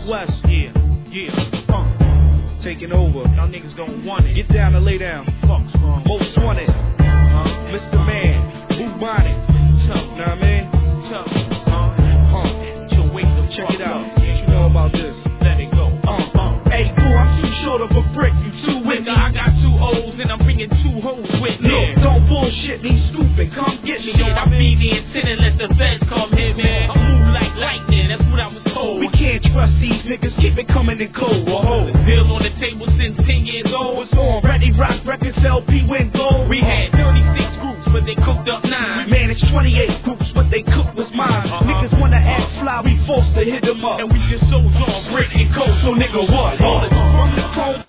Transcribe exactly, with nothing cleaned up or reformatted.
West, yeah, yeah, uh, taking over. Y'all niggas don't want it. Get down and lay down. Fuck's wrong. Most wanted. Uh, Mister Man, Blue Bonnet. Tough, know what I mean? Tough. Uh, uh, so wait to check it out. What you know about this? Let it go. Uh, uh. Hey, boo, I'm too short of a brick. You too with me. I got two O's and I'm bringing two hoes with me. Look, don't bullshit me, stupid. Come get me. Shit, I be the intent let the feds come hit me. I move like lightning. That's what I was told. We can't trust these niggas. Keep it coming in cold. Whoa. Bill on the table since ten years old. It's on Ready Rock Records, L P win gold. We had thirty-six groups, but they cooked up nine. We managed twenty-eight groups, but they cooked was mine. Uh-huh. Niggas wanna act fly, we forced to hit them up. And we just sold on brick and cold. So nigga, what? All from the chrome